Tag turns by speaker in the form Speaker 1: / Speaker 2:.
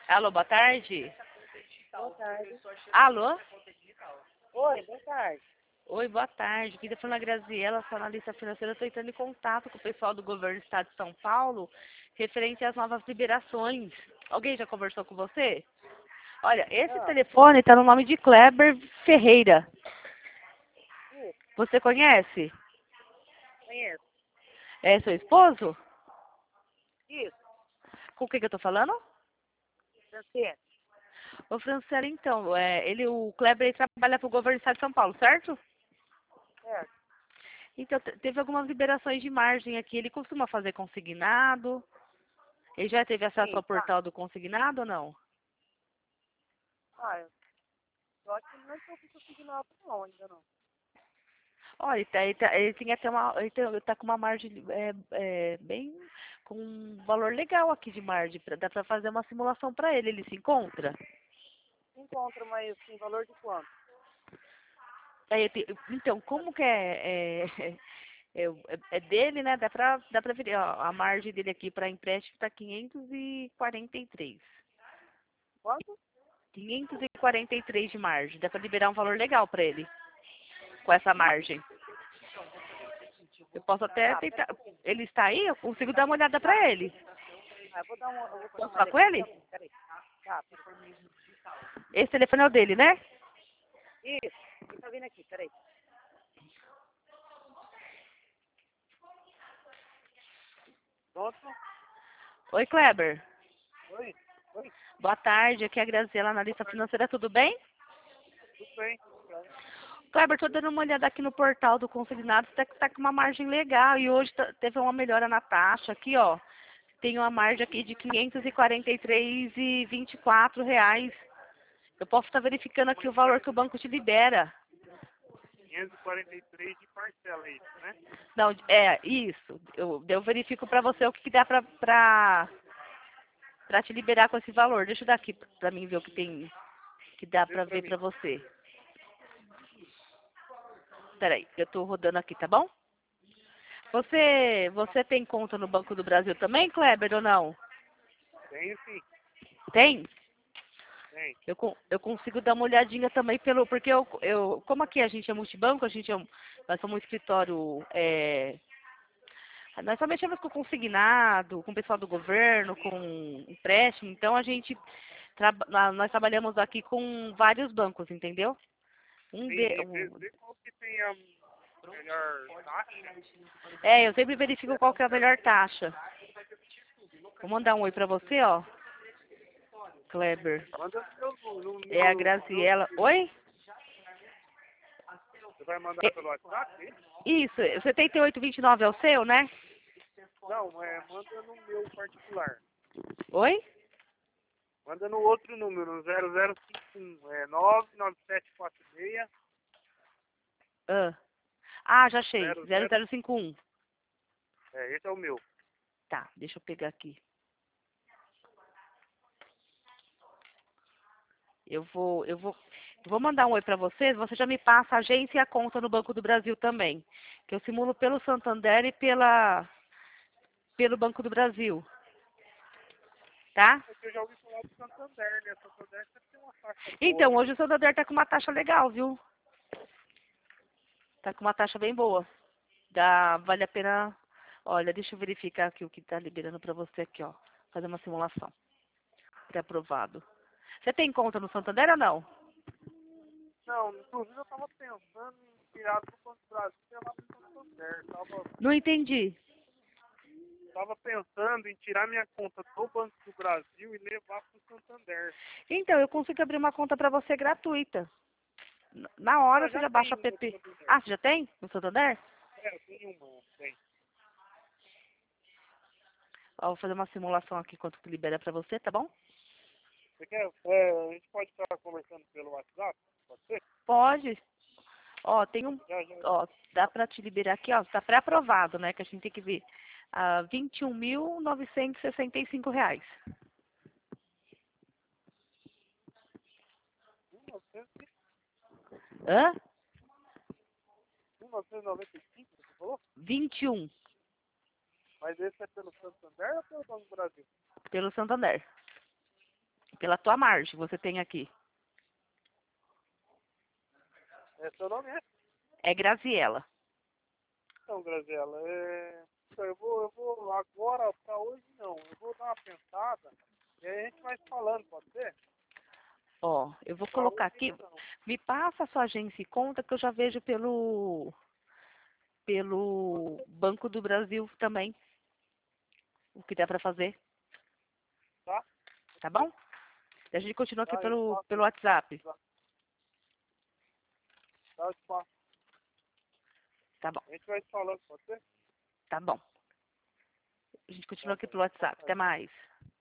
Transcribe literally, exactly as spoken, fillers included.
Speaker 1: Alô, boa tarde.
Speaker 2: Boa tarde.
Speaker 1: Alô?
Speaker 2: Oi, boa tarde.
Speaker 1: Oi, boa tarde. Aqui tá falando a Graziela, sou analista financeira. Estou entrando em contato com o pessoal do governo do estado de São Paulo, referente às novas liberações. Alguém já conversou com você? Olha, esse
Speaker 2: Ah,
Speaker 1: telefone está no nome de Kleber Ferreira.
Speaker 2: isso,
Speaker 1: Você conhece?
Speaker 2: conheço.
Speaker 1: É seu esposo?
Speaker 2: Isso,
Speaker 1: Com quem que eu tô falando?
Speaker 2: Francine.
Speaker 1: Ô, Franciele, então, é, ele, o Kleber, ele trabalha para o governo do estado de São Paulo, certo?
Speaker 2: Certo.
Speaker 1: Então, te- teve algumas liberações de margem aqui. Ele costuma fazer consignado? Ele já teve acesso
Speaker 2: Sim,
Speaker 1: ao
Speaker 2: tá.
Speaker 1: portal do consignado ou não?
Speaker 2: Ah, eu só que não estou com consignado não, ainda não.
Speaker 1: Olha, ele, tá, ele, tá, ele tem até uma, ele, tem, ele tá com uma margem é, é, bem, com um valor legal aqui de margem. Pra, dá para fazer uma simulação para ele. Ele se encontra?
Speaker 2: Encontra, mas assim, valor de quanto?
Speaker 1: Aí, eu te- então, como que é, é, é, o- é- é dele, né? Dá pra, dá pra ver, ó, a margem dele aqui para empréstimo tá quinhentos e quarenta e três.
Speaker 2: Quanto?
Speaker 1: quinhentos e quarenta e três de margem. Dá para liberar um valor legal para ele com essa margem. Eu posso até
Speaker 2: Tá, pera um
Speaker 1: tentar.
Speaker 2: pouquinho.
Speaker 1: Ele está aí? Eu consigo dar uma olhada
Speaker 2: Tá.
Speaker 1: para ele.
Speaker 2: Ah, eu vou dar uma, eu vou
Speaker 1: Posso
Speaker 2: chamar
Speaker 1: falar
Speaker 2: ele
Speaker 1: com
Speaker 2: aqui,
Speaker 1: ele?
Speaker 2: tá bom, peraí. Tá, peraí.
Speaker 1: Esse telefone é o dele, né?
Speaker 2: Isso, ele tá vindo aqui, peraí. Pronto?
Speaker 1: Oi, Kleber.
Speaker 2: Oi, oi,
Speaker 1: Boa tarde. Aqui é a Graziela, analista financeira. Tudo bem?
Speaker 2: tudo bem?
Speaker 1: Kleber, tô dando uma olhada aqui no portal do consignado. Tá, tá com uma margem legal. E hoje tá- teve uma melhora na taxa aqui, ó. Tem uma margem aqui de quinhentos e quarenta e três e vinte e quatro reais. Eu posso estar verificando aqui o valor que o banco te libera.
Speaker 2: quinhentos e quarenta e três de parcela, isso, né?
Speaker 1: Não, é isso. Eu, eu verifico para você o que, que dá para pra, pra te liberar com esse valor. Deixa eu dar aqui para mim ver o que tem que dá
Speaker 2: Vê
Speaker 1: para
Speaker 2: pra
Speaker 1: ver
Speaker 2: mim.
Speaker 1: para você. Peraí, eu tô rodando aqui, tá bom? Você, você tem conta no Banco do Brasil também, Kleber, ou não?
Speaker 2: Tenho sim,
Speaker 1: Tem?
Speaker 2: tem.
Speaker 1: Eu, con- eu consigo dar uma olhadinha também pelo, porque eu, eu, como aqui a gente é multibanco, a gente é um, nós somos um escritório, é, nós só mexemos com consignado, com o pessoal do governo, com empréstimo, então a gente, traba- na- nós trabalhamos aqui com vários bancos, entendeu? Um de,
Speaker 2: Entendi. Vê,
Speaker 1: um,
Speaker 2: vê qual que tem a melhor taxa.
Speaker 1: é, eu sempre verifico qual que é a melhor taxa. Vou mandar um oi pra você, ó, Kleber.
Speaker 2: Manda no meu, no, no
Speaker 1: É a
Speaker 2: meu, no meu
Speaker 1: Graziela.
Speaker 2: número.
Speaker 1: Oi?
Speaker 2: Você vai mandar
Speaker 1: É,
Speaker 2: pelo WhatsApp? Hein?
Speaker 1: isso, setenta e oito vinte e nove é o seu, né?
Speaker 2: Não, é, manda no meu particular.
Speaker 1: Oi?
Speaker 2: Manda no outro número, no zero zero cinco um. É nove nove sete quatro seis
Speaker 1: Ah, ah, já achei.
Speaker 2: zero
Speaker 1: zero
Speaker 2: zero.
Speaker 1: zero cinco um.
Speaker 2: É, esse é o meu.
Speaker 1: Tá, deixa eu pegar aqui. Eu vou, eu vou, eu vou mandar um oi pra vocês. Você já me passa a agência e a conta no Banco do Brasil também. Que eu simulo pelo Santander e pela, pelo Banco do Brasil. Tá?
Speaker 2: É que eu já ouvi falar do Santander, né? Santander sempre tem uma taxa
Speaker 1: Então,
Speaker 2: boa, né?
Speaker 1: hoje o Santander tá com uma taxa legal, viu? Tá com uma taxa bem boa. Dá, vale a pena. Olha, deixa eu verificar aqui o que tá liberando pra você aqui, ó. Fazer uma simulação. Pré-aprovado. Você tem conta no Santander ou não?
Speaker 2: Não, inclusive eu tava pensando em tirar do Banco do Brasil e levar pro Santander. Tava,
Speaker 1: Não entendi.
Speaker 2: tava pensando em tirar minha conta do Banco do Brasil e levar pro Santander.
Speaker 1: Então, eu consigo abrir uma conta pra você gratuita. N- Na
Speaker 2: Não,
Speaker 1: hora
Speaker 2: eu
Speaker 1: você
Speaker 2: já
Speaker 1: já baixa o
Speaker 2: tenho no
Speaker 1: app.
Speaker 2: Santander.
Speaker 1: Ah, você já tem no Santander?
Speaker 2: É, eu tenho uma, tem.
Speaker 1: Ó, vou fazer uma simulação aqui quanto que libera pra você, tá bom?
Speaker 2: Você quer? É, a gente pode estar conversando pelo WhatsApp? Pode ser?
Speaker 1: Pode. Ó, tem um.
Speaker 2: Já, já.
Speaker 1: Ó, dá pra te liberar aqui, ó. Tá pré-aprovado, né? Que a gente tem que ver. Ah, vinte e um mil novecentos e sessenta e cinco reais.
Speaker 2: mil novecentos
Speaker 1: Hã?
Speaker 2: mil novecentos e noventa e cinco, você falou?
Speaker 1: vinte e um
Speaker 2: Mas esse é pelo Santander ou pelo Banco do Brasil?
Speaker 1: pelo Santander. Pela tua margem, você tem aqui.
Speaker 2: É, seu nome é?
Speaker 1: É Graziela.
Speaker 2: Então, Graziela, é... então, eu vou, eu vou agora, pra hoje não, eu vou dar uma pensada e aí a gente vai se falando, pode ser?
Speaker 1: Ó, eu vou
Speaker 2: Pra
Speaker 1: colocar
Speaker 2: hoje
Speaker 1: aqui.
Speaker 2: ainda não.
Speaker 1: Me passa a sua agência e conta que eu já vejo pelo, pelo Banco do Brasil também o que dá para fazer,
Speaker 2: Tá?
Speaker 1: tá bom? E a gente continua aqui
Speaker 2: Tá, eu te
Speaker 1: pelo,
Speaker 2: passo,
Speaker 1: pelo WhatsApp.
Speaker 2: tá, tá, eu te passo.
Speaker 1: Tá bom,
Speaker 2: A gente vai se falando, pode ser?
Speaker 1: tá bom. A gente continua
Speaker 2: Tá,
Speaker 1: aqui
Speaker 2: tá,
Speaker 1: pelo
Speaker 2: passa
Speaker 1: WhatsApp.
Speaker 2: aí.
Speaker 1: Até mais.